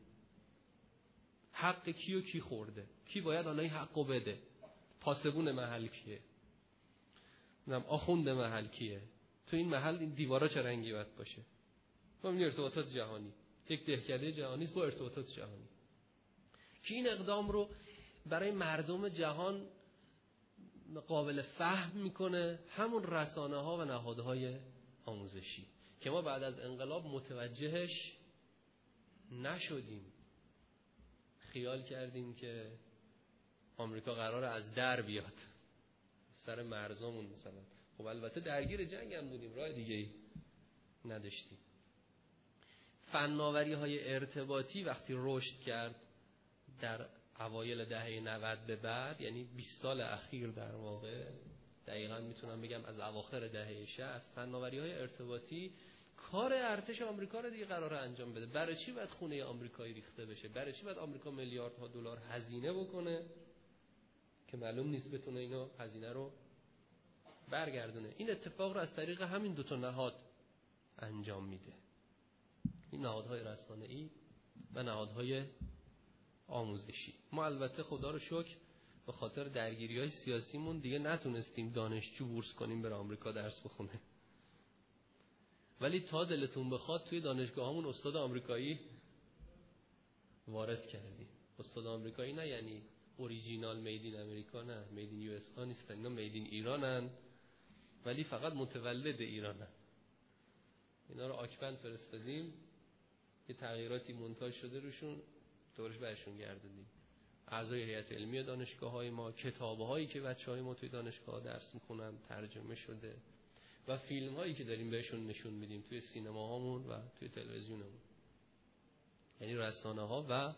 حق کیو کی خورده، کی باید حالا این حقو بده، پاسبون محل کیه، آخوند محل کیه، تو این محل این دیوارا چه رنگی باید باشه. ما می‌بینیم ارتباطات جهانی یک دهکده جهانی است با ارتباطات جهانی که این اقدام رو برای مردم جهان قابل فهم میکنه همون رسانه ها و نهادهای آموزشی که ما بعد از انقلاب متوجهش نشدیم. خیال کردیم که آمریکا قراره از در بیاد سر مرزامون مثلا. خب البته درگیر جنگ هم بودیم، راه دیگه ای نداشتیم. فناوری های ارتباطی وقتی رشد کرد در اوایل دهه 90 به بعد، یعنی 20 سال اخیر در واقع، دقیقاً میتونم بگم از اواخر دهه 60، فناوری های ارتباطی کار ارتش آمریکا رو دیگه قراره انجام بده. برای چی باید خونه آمریکایی ریخته بشه؟ برای چی باید آمریکا میلیاردها دلار هزینه بکنه که معلوم نیست بتونه اینو هزینه رو برگردونه؟ این اتفاق رو از طریق همین دو تا نهاد انجام میده، این نهادهای رسانه‌ای و نهادهای آموزشی. ما البته خدا رو شکر به خاطر درگیری‌های سیاسیمون دیگه نتونستیم دانشجو بورس کنیم بره آمریکا درس بخونه، ولی تا دلتون بخواد توی دانشگاهامون استاد آمریکایی وارد کردیم. استاد آمریکایی نه یعنی اوریجینال میدین امریکا، نه میدین یو اس آ نیستن، اینا میدین ایرانن ولی فقط متولد ایرانن. اینا رو آکبند فرستادیم، یه تغییراتی مونتاژ شده روشون، دورش برشون گردوندیم. اعضای هیئت علمی دانشگاه‌های ما، کتاب‌هایی که بچه‌های ما توی دانشگاه درس می‌خونن ترجمه شده و فیلم‌هایی که داریم بهشون نشون میدیم توی سینماهامون و توی تلویزیونمون، یعنی رسانه‌ها. و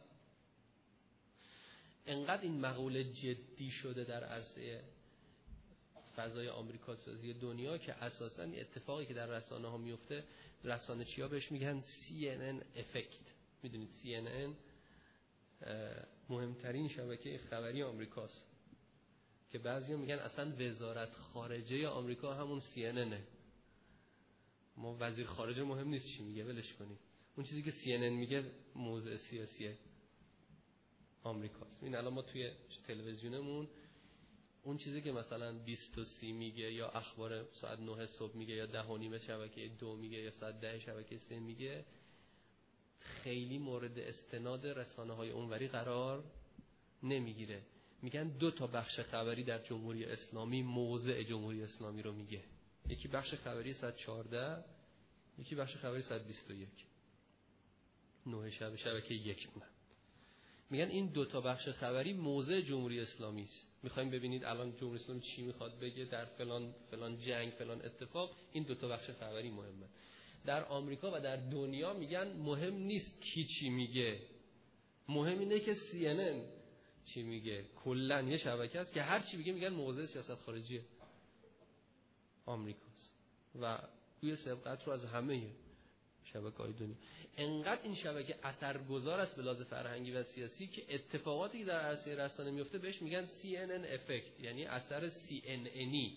انقدر این مقوله جدی شده در عرصه فضای آمریکا سازی دنیا که اساساً اتفاقی که در رسانه‌ها میفته، رسانه چیا بهش میگن CNN افکت. میدونید CNN مهمترین شبکه خبری آمریکاست که بعضیا میگن اصلا وزارت خارجه آمریکا همون CNN. ما وزیر خارجه مهم نیست چی میگه، ولش کنید، اون چیزی که CNN میگه موضوع سیاسی آمریکاست. این الان ما توی تلویزیونمون اون چیزی که مثلا 20 تا 30 میگه یا اخبار ساعت 9 صبح میگه یا 10:30 شبکه 2 میگه یا ساعت 10 شبکه 3 میگه، خیلی مورد استناد رسانه‌های اونوری قرار نمیگیره. میگن 2 تا بخش خبری در جمهوری اسلامی موضع جمهوری اسلامی رو میگه، یکی بخش خبری ساعت 14، یکی بخش خبری ساعت 21 9 شب شبکه 1. میگن این 2 تا بخش خبری موضع جمهوری اسلامی است. میخوایم ببینید الان جمهوری اسلامی چی میخواد بگه در فلان جنگ، فلان اتفاق، این 2 تا بخش خبری مهمه. در آمریکا و در دنیا میگن مهم نیست کی چی میگه، مهم اینه که CNN چی میگه. کلا یه شبکه است که هر چی میگه میگن موضع سیاست خارجی آمریکاست و توی سبقت رو از همه شبکه‌های دنیا. انقدر این شبکه اثرگذار است به لحاظ فرهنگی و سیاسی که اتفاقاتی که در عرصه رسانه میفته بهش میگن CNN افکت، یعنی اثر CNNی.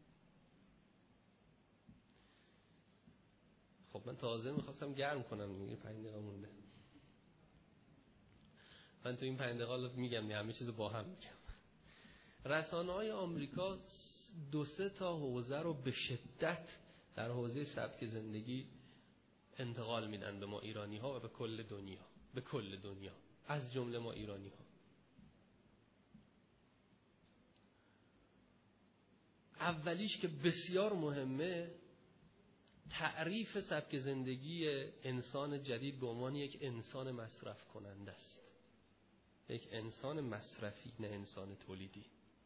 خب من تازه میخواستم گرم کنم، میگه 5 دقیقه مونده. من تو این 5 دقیقه میگم همه چیزو با هم میگم. رسانه‌های آمریکا 2-3 تا حوزه رو به شدت در حوزه سبک زندگی انتقال میدن به ما ایرانی ها و به کل دنیا، از جمله ما ایرانی ها. اولیش که بسیار مهمه، تعریف سبک زندگی انسان جدید به عنوان یک انسان مصرف کننده است. یک انسان مصرفی، نه انسان تولیدی.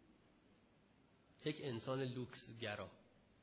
یک انسان لوکس گرا،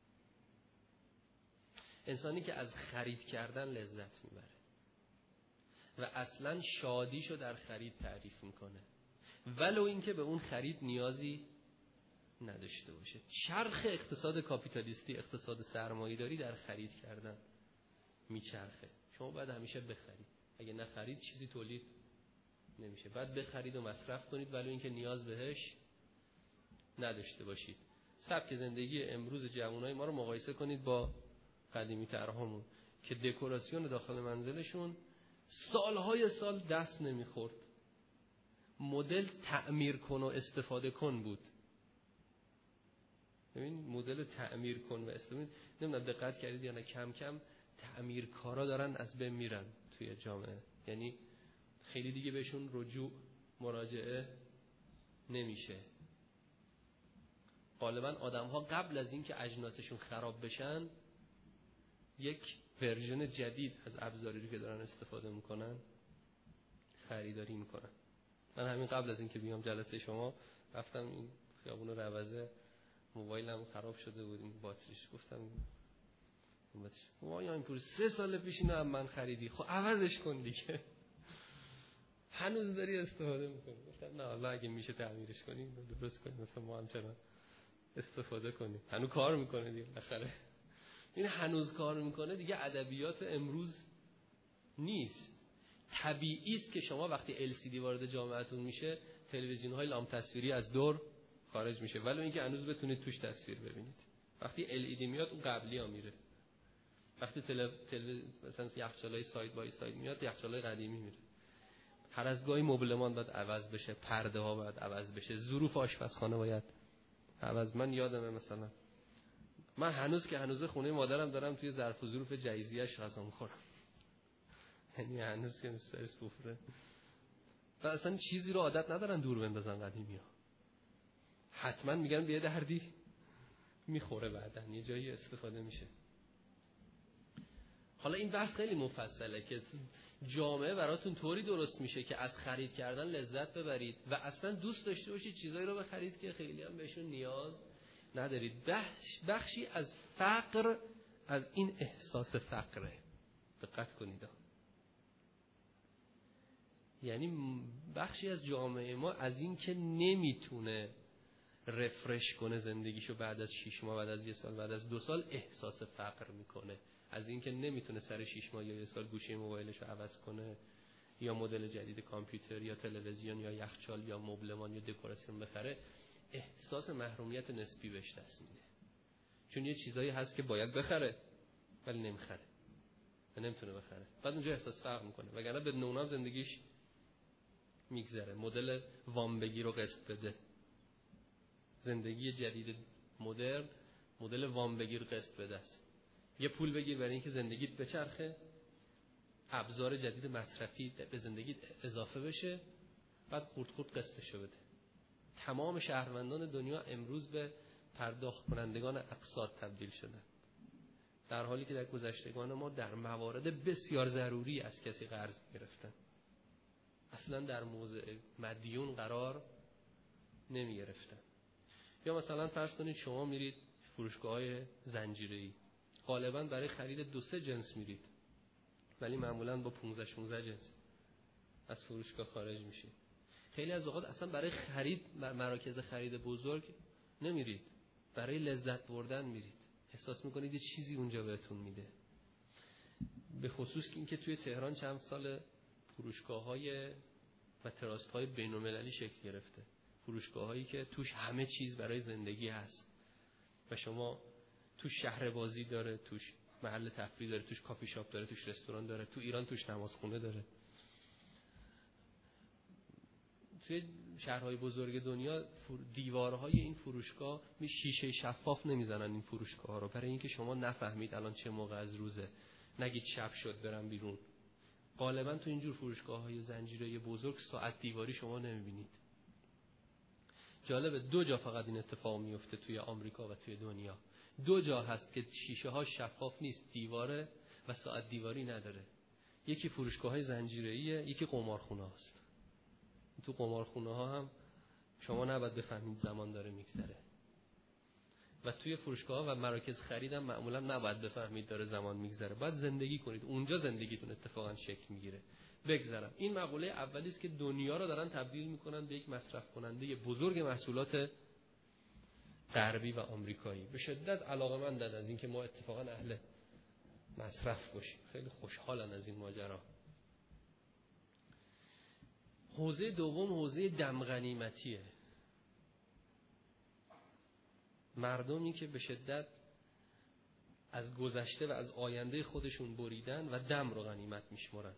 انسانی که از خرید کردن لذت میبره و اصلا شادیشو در خرید تعریف میکنه، ولو اینکه به اون خرید نیازی نداشته باشه. چرخ اقتصاد کاپیتالیستی، اقتصاد سرمایه‌داری در خرید کردن میچرخه. شما باید همیشه بخرید، اگه نخرید چیزی تولید نمیشه. باید بخرید و مصرف کنید ولو اینکه نیاز بهش نداشته باشید. سبک زندگی امروز جوانای ما رو مقایسه کنید با قدیمی ترهامون که دکوراسیون داخل منزلشون سالهای سال دست نمیخورد. مدل تعمیر کن و استفاده کن بود. ببین مدل تعمیر کن و استفاده، نمیدونم دقت کردید یا نه، کم کم تعمیرکارا دارن از بین میرن توی جامعه. یعنی خیلی دیگه بهشون رجوع مراجعه نمیشه. غالبا آدم‌ها قبل از اینکه اجناسشون خراب بشن یک ورژن جدید از ابزاری رو که دارن استفاده میکنن خریداری میکنن. من همین قبل از اینکه بیام جلسه شما رفتم این خیابون روزه، موبایلم خراب شده بود این باتریش، گفتم وای این پول 3 سال پیش اینو من خریدی، خب عوضش کن دیگه. هنوز داری استفاده میکنی. گفتم نه والله اگه میشه تعمیرش کنیم درست کنیم مثلا ما همچنان استفاده کنیم. هنوز کار میکنه دیگه بالاخره. این هنوز کار میکنه دیگه ادبیات امروز نیست. طبیعی است که شما وقتی LCD وارد جامعهتون میشه تلویزیون‌های لامپ تصویری از دور خارج میشه، ولی اینکه هنوز بتونید توش تصویر ببینید. وقتی LED میاد اون قبلی ها میره. وقتی مثلا یخچالای ساید بای ساید میاد یخچالای قدیمی میره. هر از گاهی مبلمان باید عوض بشه، پرده ها باید عوض بشه، ظروف آشپزخانه باید عوض. من یادمه مثلا من هنوز خونه مادرم دارم توی ظرف و ظروف جهیزیه‌اش غذا میخورم. یعنی هنوز که سر سفره و اصلا چیزی رو عادت ندارن دور بندازن قدیمی‌ها. حتما میگن به یه دردی میخوره، بعدن یه جایی استفاده میشه. حالا این بحث خیلی مفصله که جامعه براتون طوری درست میشه که از خرید کردن لذت ببرید و اصلا دوست داشته باشید چیزایی رو بخرید که خیلی هم بهشون نیاز ندارید. بخشی از فقر از این احساس فقره. دقت کنید. یعنی بخشی از جامعه ما از این که نمیتونه رفرش کنه زندگیشو بعد از 6 ماه، بعد از 1 سال، بعد از 2 سال احساس فقر میکنه. از این که نمیتونه سر 6 ماه یا 1 سال گوشی موبایلشو عوض کنه یا مدل جدید کامپیوتر یا تلویزیون یا یخچال یا مبلمان یا دکوراسیون بخره، احساس محرومیت نسبی بهش دست میده. چون یه چیزایی هست که باید بخره ولی نمیخره و نمیتونه بخره، بعد اونجا احساس فقر میکنه. وگرنه به نونام زندگیش میگذره. مدل وام بگیر و قسط بده. زندگی جدید مدرن مدل وام بگیر قسط بده است. یه پول بگیر برای اینکه زندگیت بچرخه، ابزار جدید مصرفی به زندگیت اضافه بشه، بعد خورد خورد قسطشو بده. تمام شهروندان دنیا امروز به پرداخت کنندگان اقساط تبدیل شدن، در حالی که در گذشتگان ما در موارد بسیار ضروری از کسی قرض گرفتن، اصلا در موضع مدیون قرار نمی گرفتن. یا مثلا فرض کنید شما میرید فروشگاه‌های زنجیره‌ای، غالبا برای خرید 2-3 جنس میرید ولی معمولا با 15-16 جنس از فروشگاه خارج میشید. خیلی از اوقات اصلا برای خرید مراکز خرید بزرگ نمیرید، برای لذت بردن میرید. احساس میکنید یه چیزی اونجا بهتون میده. به خصوص اینکه توی تهران چند سال فروشگاه‌های و تراست‌های بین‌المللی شکل گرفته، فروشگاه‌هایی که توش همه چیز برای زندگی هست و شما توش شهر بازی داره، توش محل تفریح داره، توش کافی شاپ داره، توش رستوران داره، تو ایران توش نمازخونه داره. توی شهرهای بزرگ دنیا دیوارهای این فروشگاه شیشه شفاف نمیزنن این فروشگاه‌ها رو، برای اینکه شما نفهمید الان چه موقع از روزه، نگید شب شد برم بیرون. غالبا تو اینجور فروشگاه‌های زنجیره‌ای بزرگ ساعت دیواری شما نمیبینید. جالبه 2 جا فقط این اتفاق میفته توی آمریکا و توی دنیا. 2 جا هست که شیشه ها شفاف نیست، دیواره و ساعت دیواری نداره. یکی فروشگاه‌های زنجیره‌ایه، یکی قمارخونه هاست. تو قمارخونه ها هم شما نباید بفهمید زمان داره میگذره و توی فروشگاه ها و مراکز خرید هم معمولا نباید بفهمید داره زمان میگذره. باید زندگی کنید، اونجا زندگیتون اتفاقا شکل میگیره. بگذرم این مقوله اولی است که دنیا رو دارن تبدیل میکنن به یک مصرف کننده بزرگ محصولات غربی و آمریکایی. به شدت علاقه‌مندن از اینکه ما اتفاقا اهل مصرف باشیم، خیلی خوشحالن از این ماجرا. حوزه دوم حوزه دم غنیمتیه. مردمی که به شدت از گذشته و از آینده خودشون بریدن و دم رو غنیمت میشمرن.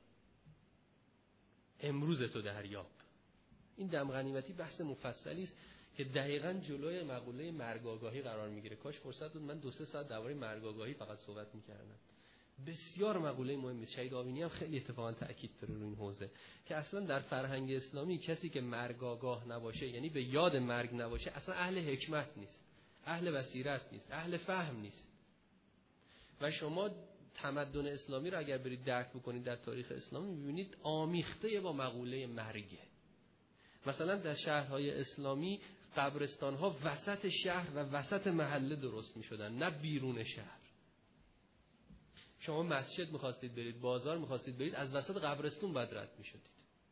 امروز تو دریاب. این دم غنیمتی بحث مفصلی است که دقیقاً جلوی مقوله مرگ آگاهی قرار میگیره. کاش فرصت بود من 2-3 ساعت درباره مرگ آگاهی فقط صحبت میکردم. بسیار مقوله مهمی است. شهید آوینی هم خیلی اتفاقا تأکید داره روی این حوزه که اصلا در فرهنگ اسلامی کسی که مرگ آگاه نباشه، یعنی به یاد مرگ نباشه، اصلا اهل حکمت نیست، اهل بصیرت نیست، اهل فهم نیست. و شما تمدن اسلامی رو اگر برید درک بکنید در تاریخ اسلامی می‌بینید آمیخته با مقوله مرگه. مثلا در شهرهای اسلامی قبرستان‌ها وسط شهر و وسط محله درست می‌شدن، نه بیرون شهر. شما مسجد می‌خواستید برید، بازار می‌خواستید برید، از وسط قبرستون بعد رد می‌شدید.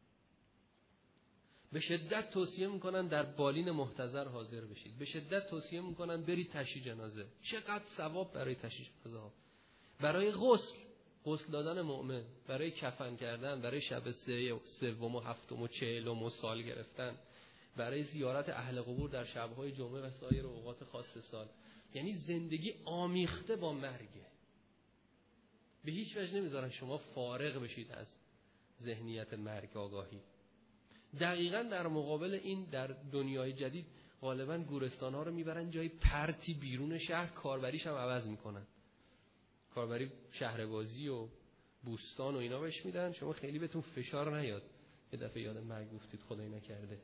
به شدت توصیه می‌کنن در بالین محتضر حاضر بشید. به شدت توصیه می‌کنن برید تشییع جنازه. چقدر ثواب برای تشییع جنازه، برای غسل دادن مؤمن، برای کفن کردن، برای شب سوم و هفتم و چهلم و سال گرفتن، برای زیارت اهل قبور در شب‌های جمعه و سایر اوقات خاص سال. یعنی زندگی آمیخته با مرگه. به هیچ وجه نمیذارن شما فارغ بشید از ذهنیت مرگ آگاهی. دقیقاً در مقابل این در دنیای جدید غالباً گورستان‌ها رو میبرن جای پرتی بیرون شهر، کاربریش هم عوض میکنن. کاربری شهربازی و بوستان و اینا بهش میدن، شما خیلی بهتون فشار نیاد یه دفعه یاد مرگ گفتید خدای نکرده.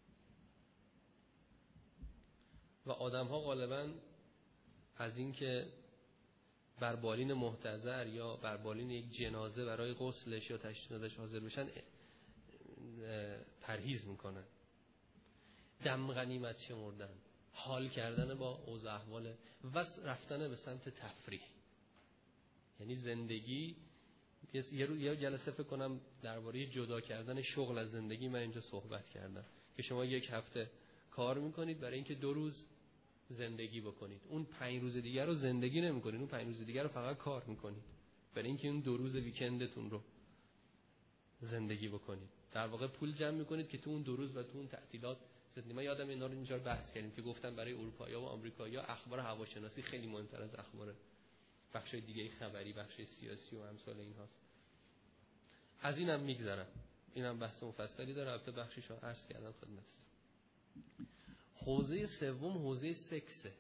و آدم‌ها غالباً از این که بر بالین محتضر یا بر بالین یک جنازه برای غسلش یا تشییع جنازش حاضر بشن پرهیز میکنن. دم غنیمت شمردن، حال کردن با اوضاع احوال و رفتن به سمت تفریح. یعنی زندگی یه جلسه فکر کنم درباره جدا کردن شغل از زندگی من اینجا صحبت کردم که شما یک هفته کار میکنید برای اینکه 2 روز زندگی بکنید. اون 5 روز دیگر رو زندگی نمیکنید، اون 5 روز دیگر رو فقط کار میکنید برای اینکه اون 2 روز ویکندتون رو زندگی بکنید. در واقع پول جمع میکنید که تو اون 2 روز و تو اون تعطیلات زندگی. من یادم اینا رو اینجا بحث کردیم که گفتم برای اروپایی‌ها و آمریکایی‌ها اخبار هواشناسی خیلی مهمتر از اخبار بخشای دیگه خبری، بخش سیاسی و امثال این هاست. از اینم میگذرم، اینم بحث مفصلی داره، البته بخشیشو عرض کردم خدمتتون. حوزه سوم حوزه سکسه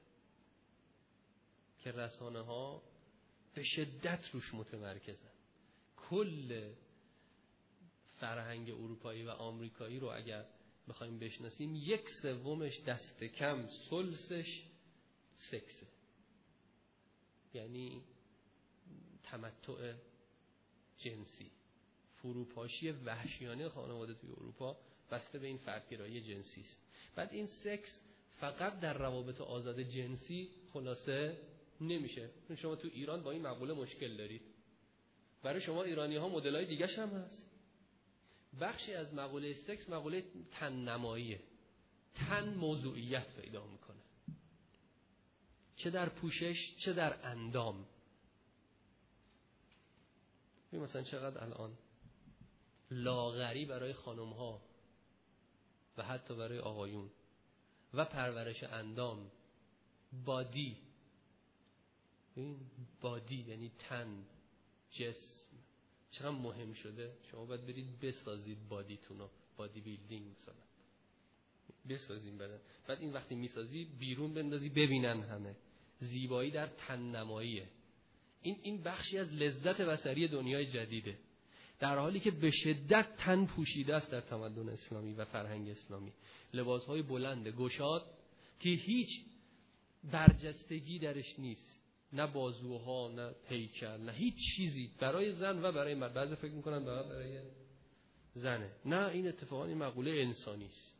که رسانه ها به شدت روش متمرکزن. کل فرهنگ اروپایی و آمریکایی رو اگر بخوایم بشناسیم 1/3 دست کم ثلثش سکسه. یعنی تمتع جنسی، فروپاشی وحشیانه خانواده توی اروپا بسته به این فردگرایی جنسی است. بعد این سکس فقط در روابط آزاد جنسی خلاصه نمیشه. شما تو ایران با این مقوله مشکل دارید. برای شما ایرانی‌ها مدل‌های دیگه‌ش هم هست. بخشی از مقوله سکس مقوله تن نماییه. تن موضوعیت پیدا میکنه، چه در پوشش چه در اندام. ببین مثلا چقدر الان لاغری برای خانم‌ها و حتی برای آقایون و پرورش اندام، بادی. این بادی یعنی تن، جسم چقدر مهم شده. شما باید برید بسازید بادیتونو، بادی بیلدینگ مثلا بسازیم بدن. بعد این وقتی میسازی بیرون بندازی ببینن همه. زیبایی در تن نماییه. این بخشی از لذت بصری دنیای جدیده، در حالی که به شدت تن پوشیده است در تمدن اسلامی و فرهنگ اسلامی. لباسهای بلند گشاد که هیچ برجستگی درش نیست، نه بازوها نه هیکل نه هیچ چیزی برای زن و برای مرد. بعضی فکر میکنن برای زنه، نه، این اتفاقا این مقوله انسانی است.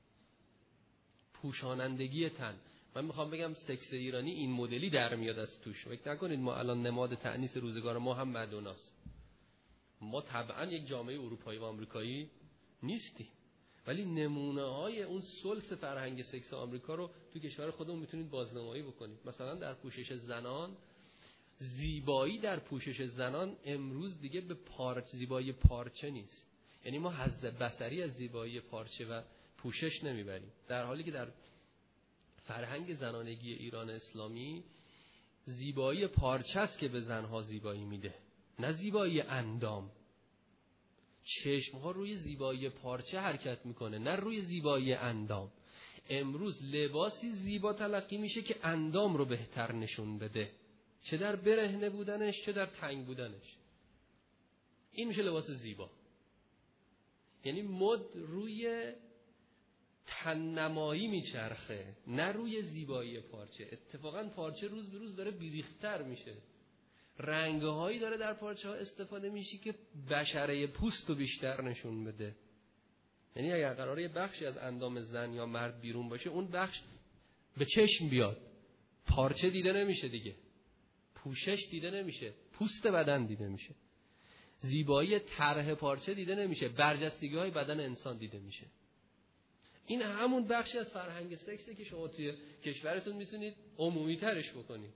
پوشانندگی تن. من میخوام بگم سکس ایرانی این مدلی در میاد از توش. فکر نکنید ما الان نماد تأنیس روزگار ما هم مدوناست. ما طبعا یک جامعه اروپایی و آمریکایی نیستیم، ولی نمونه های اون سلس فرهنگ سکس آمریکا رو تو کشور خودمون میتونید بازنمایی بکنید. مثلا در پوشش زنان، زیبایی در پوشش زنان امروز دیگه به زیبایی پارچه نیست. یعنی ما حظ بصری از زیبایی پارچه و پوشش نمیبریم، در حالی که در فرهنگ زنانگی ایران اسلامی زیبایی پارچه است که به زنها زیبایی میده، نه زیبایی اندام. چشمها روی زیبایی پارچه حرکت میکنه، نه روی زیبایی اندام. امروز لباسی زیبا تلقی میشه که اندام رو بهتر نشون بده، چه در برهنه بودنش چه در تنگ بودنش. این میشه لباس زیبا. یعنی مد روی تننمایی میچرخه، نه روی زیبایی پارچه. اتفاقا پارچه روز به روز داره بیریختر میشه، رنگهایی داره در پارچه ها استفاده میشه که بشره پوست رو بیشتر نشون بده. یعنی اگر قراره یه بخشی از اندام زن یا مرد بیرون باشه، اون بخش به چشم بیاد، پارچه دیده نمیشه دیگه، پوشش دیده نمیشه، پوست بدن دیده میشه، زیبایی طرح پارچه دیده نمیشه، برجستگی های بدن انسان دیده میشه. این همون بخشی از فرهنگ سکسه که شما توی کشورتون میتونید عمومی ترش بکنید.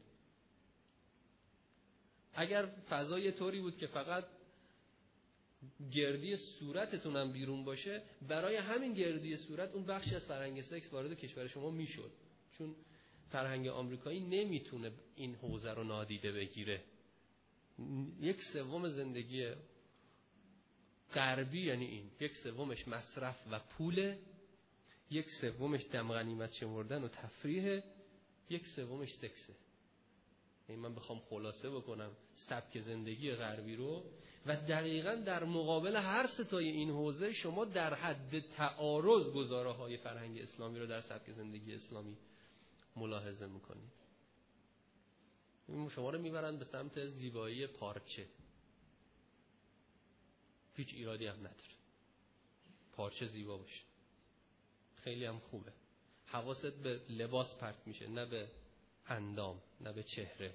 اگر فضای طوری بود که فقط گردی صورتتون هم بیرون باشه، برای همین گردی صورت اون بخشی از فرهنگ سکس وارد کشور شما میشد، چون فرهنگ آمریکایی نمیتونه این حوزه رو نادیده بگیره. 1/3 زندگی غربی یعنی این، 1/3 مصرف و پوله، 1/3 دم غنیمت شمردن و تفریحه، 1/3 سکسه. یعنی من بخوام خلاصه بکنم سبک زندگی غربی رو، و دقیقاً در مقابل هر ستای این حوزه شما در حد تعارض گزاره های فرهنگ اسلامی رو در سبک زندگی اسلامی ملاحظه میکنید. شما رو میبرن به سمت زیبایی پارچه، هیچ ایرادی هم نداره، پارچه زیبا باشه، خیلی هم خوبه. حواست به لباس پرت میشه، نه به اندام، نه به چهره.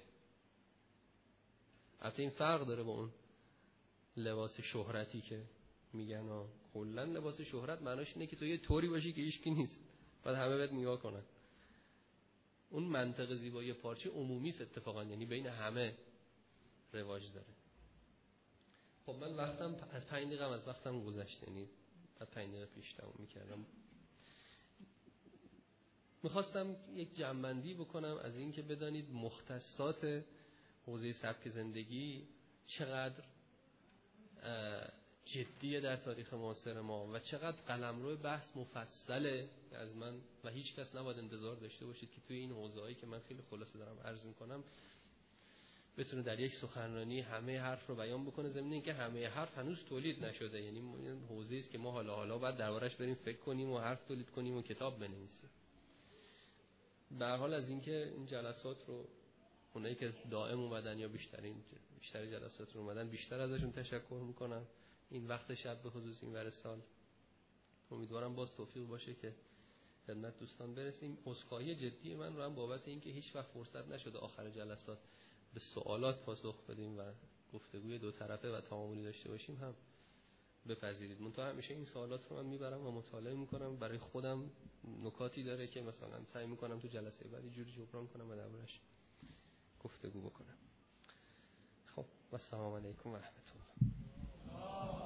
البته این فرق داره با اون لباس شهرتی که میگن. کلا لباس شهرت معناش اینه که تو یه طوری باشی که هیچکی نیست، بعد همه بهت نگاه کنن. اون منطق زیبایی پارچه عمومی است اتفاقا، یعنی بین همه رواج داره. خب من وقتم از 5 دقیقه از وقتم گذشته، یعنی بعد 5 دقیقه پیش تموم میکردم. میخواستم یک جمع‌بندی بکنم از این که بدانید مختصات حوزه سبک زندگی چقدر جدیه در تاریخ معاصر ما و چقدر قلمرو بحث مفصله از من، و هیچ کس نباید انتظار داشته باشید که توی این حوزه‌ای که من خیلی خلاصه دارم عرض میکنم بتونه در یک سخنرانی همه حرف رو بیان بکنه، ضمن اینکه همه حرف هنوز تولید نشده. یعنی این حوزه‌ای است که ما حالا باید دربارش بریم فکر کنیم و حرف تولید کنیم و کتاب بنویسیم. به هر حال از اینکه این جلسات رو اونایی که دائم اومدن یا بیشتر جلسات رو اومدن، بیشتر ازشون تشکر میکنم. این وقت شب به خصوص این ور سال امیدوارم باز توفیق باشه که خدمت دوستان برسیم. عذرخواهی جدی من رو هم بابت اینکه هیچ وقت فرصت نشده آخر جلسات به سوالات پاسخ بدیم و گفتگوی دو طرفه و تعاملی داشته باشیم هم بپذیرید. منتها همیشه این سوالات رو من میبرم و مطالعه میکنم، برای خودم نکاتی داره که مثلا سعی میکنم تو جلسه بعد جوری جبران کنم و دربارش گفتگو بکنم. خب و السلام علیکم و رحمت الله.